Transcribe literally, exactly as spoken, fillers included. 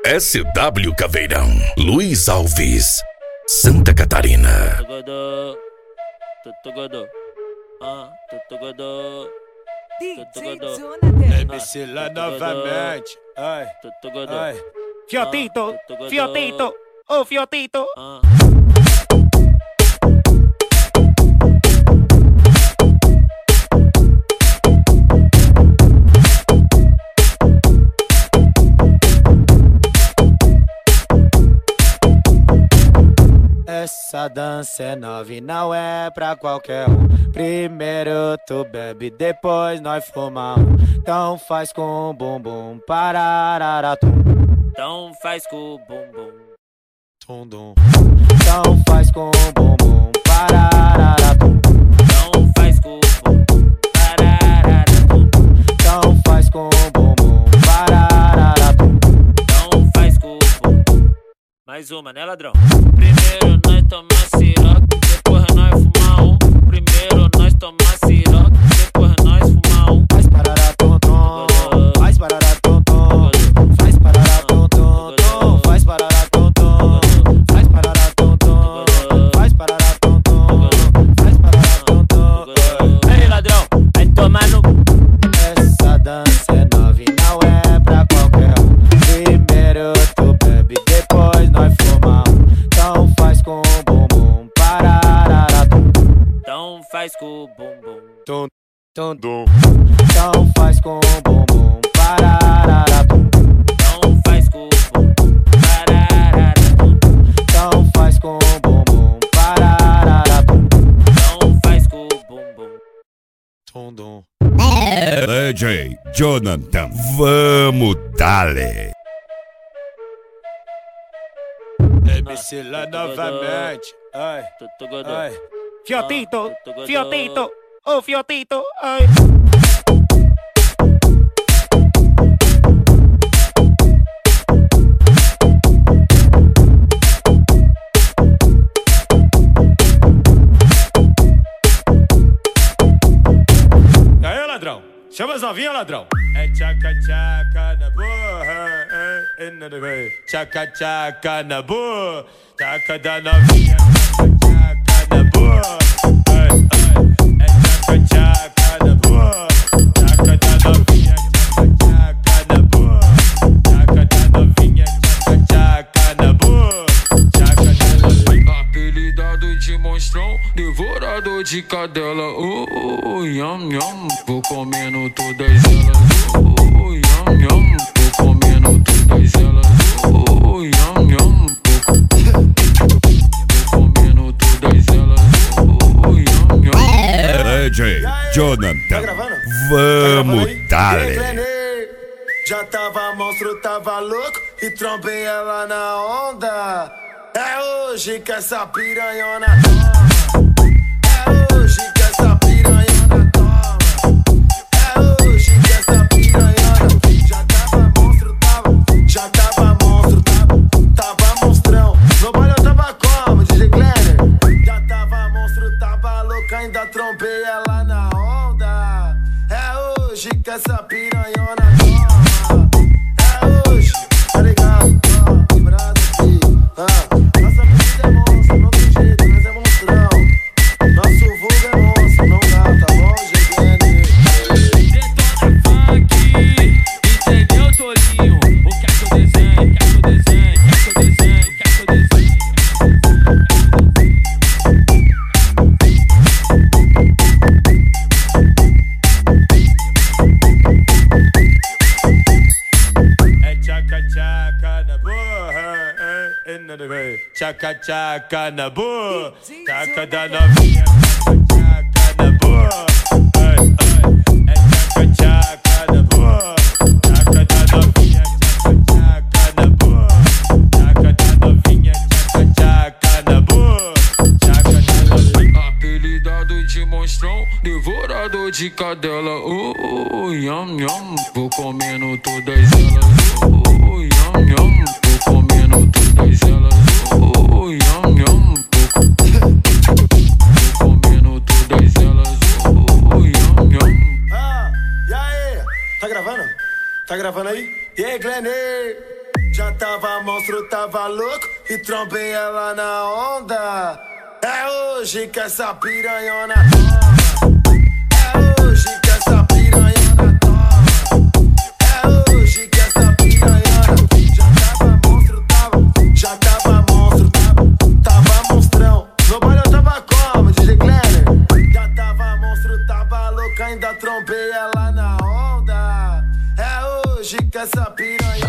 S W Caveirão, Luiz Alves, Santa Catarina. M C lá novamente. Ai, ai. Fiotito, Fiotito, ô Fiotito. Essa dança é nova e não é pra qualquer um. Primeiro tu bebe, depois nós fumamos. Então faz com o bumbum, parararatum. Então faz com o bumbum, tum-dum. Então faz com o bumbum, parararatum. então faz com o bumbum, parararatum. Então faz com o bumbum, parararatum. Então faz com o bumbum. Mais uma, né, ladrão? Primeiro nós toma siroque, depois nós fuma um. Primeiro nós toma siroque, depois nós fuma um. Faz pararatum, tum. Faz pararatum, tum. Faz pararatum, tum, tum. Faz pararatum, tum. Faz pararatum, tum. Faz pararatum, tum. Faz pararatum, tum. Aí, ladrão, vai tomar no... Essa dança é nova e não é pra qualquer um. Primeiro tu bebe, depois nós fumamos. Então faz com o bumbum, parararatum. Então faz com o bumbum, Tum, tum, tum. Então faz com o bumbum, parararatum. então faz com o bumbum, parararatum. Então faz com o bumbum, parararatum. Então faz com o bumbum. Tum, tum. D J Jonathan, vamos dale. M C lá novamente. Ai, ai. Fiotito, Fiotito, ô Fiotito, ai. E aí, ladrão? Chama as novinhas, ladrão. É tchaca tchaca na boa, é, é, na boa. Tchaca tchaca na boa, tchaca da novinha, tchaca tchaca na boa. É, é, é tchaca tchaca na boa, tchaca da novinha, tchaca tchaca na boa. Tchaca da novinha, tchaca tchaca na boa, tchaca da novinha. Apelidado de monstrão, devorador de cadela. Uh, uh, yam, yam. Vou comendo todas elas. Uh, uh, yam, yam. Vou comendo todas elas. Uh, uh, yam, yam. Vou comendo todas elas. Uh, uh, yam, yam. D J Jonathan, vamos dale. Já tava monstro, tava louco e trombei ela na onda. É hoje que essa piranhona toma. É hoje que essa piranhona toma. É hoje que essa piranhona. Já tava monstro, tava. Já tava monstro, tava. Tava monstrão. No baile eu tava como, D J Glenner. Já tava monstro, tava louca, ainda trombei ela na onda. É hoje que essa piranhona toma. É hoje, tá ligado? Ó, lembrado aqui. Ah. Nossa vida é monstro, não tem jeito, nós é monstrão. Nosso vulgo é monstro, não dá, tá bom, G N? Detona funk, entendeu, Tolinho? O que é que eu desenho? Quer que eu desenhe? Quer que eu desenhe? Quer que eu desenhe? É tchaca tchaca na boa, é, é, na boa. Tchaca tchaca na boa, tchaca da novinha, tchaca tchaca na boa. Ai, ai. É tchaca tchaca na boa, tchaca da novinha, tchaca tchaca na boa. Tchaca da novinha, tchaca tchaca na boa, tchaca da novinha. Apelidado de monstrão, devorador de cadela. Uh, uh, uh, yam, yam. Vou comendo todas elas. Uh, uh, yam, yam. Vou comendo todas elas. Uh, uh, yam, yam. Vou comendo todas elas. Uh, uh, yam, yam. Ah, e aí? Tá gravando? Tá gravando aí? E aí, Glenn? Já tava monstro, tava louco e trombei ela na onda. É hoje que essa piranhona toma. É hoje que essa piranhona toma. É hoje que essa piranhona. Já tava monstro, tava, já tava monstro, tava, tava monstrão. No baile eu tava como, D J Glenner? Já tava monstro, tava louco, ainda trombei ela na onda. É hoje que essa piranha